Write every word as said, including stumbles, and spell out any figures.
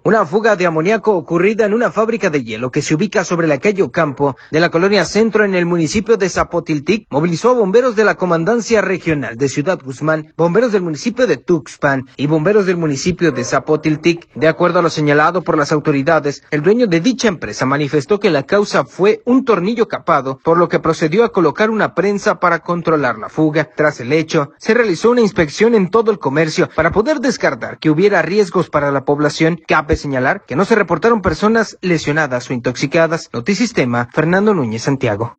Una fuga de amoníaco ocurrida en una fábrica de hielo que se ubica sobre la calle Ocampo de la colonia Centro en el municipio de Zapotiltic movilizó a bomberos de la Comandancia Regional de Ciudad Guzmán, bomberos del municipio de Tuxpan y bomberos del municipio de Zapotiltic. De acuerdo a lo señalado por las autoridades, el dueño de dicha empresa manifestó que la causa fue un tornillo capado, por lo que procedió a colocar una prensa para controlar la fuga. Tras el hecho, se realizó una inspección en todo el comercio para poder descartar que hubiera riesgos para la población. Cabe señalar que no se reportaron personas lesionadas o intoxicadas. Notisistema, Fernando Núñez, Santiago.